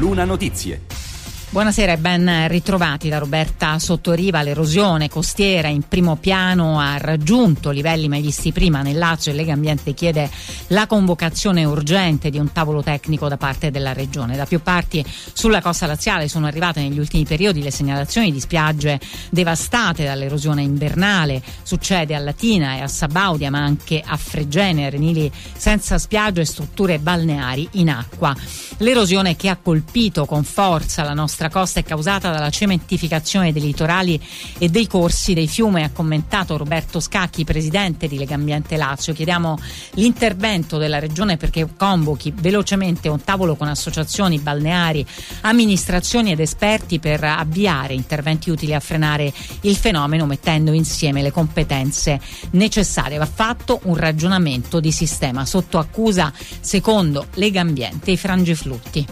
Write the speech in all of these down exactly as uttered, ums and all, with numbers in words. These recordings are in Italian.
Luna Notizie. Buonasera e ben ritrovati da Roberta Sottoriva. L'erosione costiera in primo piano ha raggiunto livelli mai visti prima nel Lazio e Legambiente chiede la convocazione urgente di un tavolo tecnico da parte della Regione. Da più parti sulla costa laziale sono arrivate negli ultimi periodi le segnalazioni di spiagge devastate dall'erosione invernale. Succede a Latina e a Sabaudia, ma anche a Fregene, arenili senza spiagge e strutture balneari in acqua. L'erosione che ha colpito con forza la nostra costa è causata dalla cementificazione dei litorali e dei corsi dei fiumi, ha commentato Roberto Scacchi, presidente di Legambiente Lazio. Chiediamo l'intervento della Regione perché convochi velocemente un tavolo con associazioni balneari, amministrazioni ed esperti per avviare interventi utili a frenare il fenomeno, mettendo insieme le competenze necessarie. Va fatto un ragionamento di sistema. Sotto accusa, secondo Legambiente, i frangiflutti.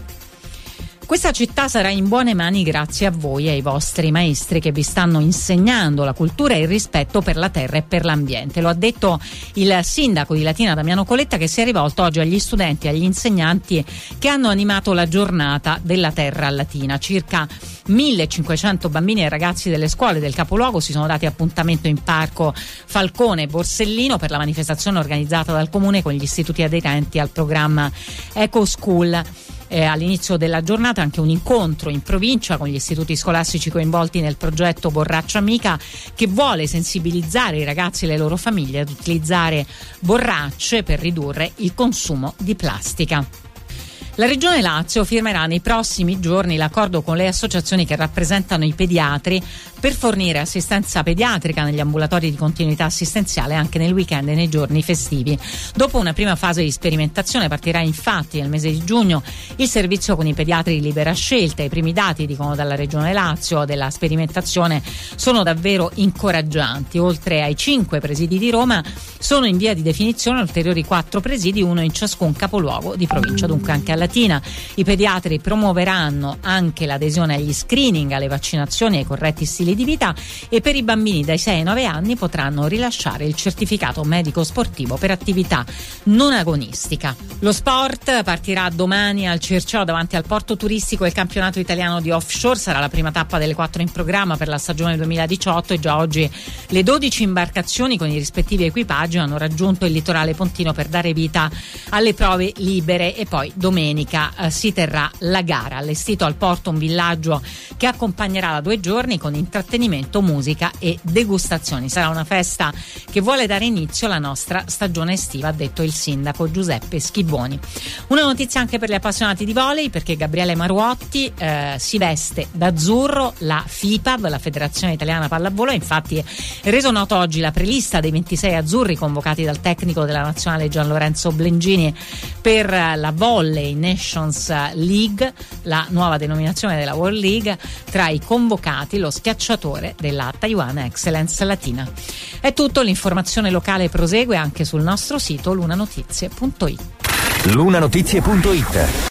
Questa città sarà in buone mani grazie a voi e ai vostri maestri che vi stanno insegnando la cultura e il rispetto per la terra e per l'ambiente. Lo ha detto il sindaco di Latina Damiano Coletta, che si è rivolto oggi agli studenti e agli insegnanti che hanno animato la giornata della terra a Latina. Circa millecinquecento bambini e ragazzi delle scuole del capoluogo si sono dati appuntamento in Parco Falcone Borsellino per la manifestazione organizzata dal comune con gli istituti aderenti al programma Eco School. Eh, all'inizio della giornata anche un incontro in provincia con gli istituti scolastici coinvolti nel progetto Borraccia Amica, che vuole sensibilizzare i ragazzi e le loro famiglie ad utilizzare borracce per ridurre il consumo di plastica. La Regione Lazio firmerà nei prossimi giorni l'accordo con le associazioni che rappresentano i pediatri per fornire assistenza pediatrica negli ambulatori di continuità assistenziale anche nel weekend e nei giorni festivi. Dopo una prima fase di sperimentazione partirà infatti nel mese di giugno il servizio con i pediatri di libera scelta. I primi dati, dicono dalla Regione Lazio, della sperimentazione sono davvero incoraggianti. Oltre ai cinque presidi di Roma sono in via di definizione ulteriori quattro presidi, uno in ciascun capoluogo di provincia, dunque anche alla Latina. I pediatri promuoveranno anche l'adesione agli screening, alle vaccinazioni e ai corretti stili di vita, e per i bambini dai sei ai nove anni potranno rilasciare il certificato medico sportivo per attività non agonistica. Lo sport partirà domani al Circeo davanti al porto turistico. Il campionato italiano di offshore sarà la prima tappa delle quattro in programma per la stagione duemiladiciotto e già oggi le dodici imbarcazioni con i rispettivi equipaggi hanno raggiunto il litorale pontino per dare vita alle prove libere, e poi domenica eh, si terrà la gara. Allestito al porto un villaggio che accompagnerà da due giorni con intrattenimento, musica e degustazioni. Sarà una festa che vuole dare inizio alla nostra stagione estiva, ha detto il sindaco Giuseppe Schiboni. Una notizia anche per gli appassionati di volley, perché Gabriele Maruotti eh, si veste d'azzurro. La FIPAV, la Federazione Italiana Pallavolo, ha infatti reso noto oggi la prelista dei ventisei azzurri convocati dal tecnico della nazionale Gian Lorenzo Blengini per la Volley Nations League, la nuova denominazione della World League. Tra i convocati lo schiacciatore della Taiwan Excellence Latina. È tutto, l'informazione locale prosegue anche sul nostro sito lunanotizie punto it. lunanotizie punto it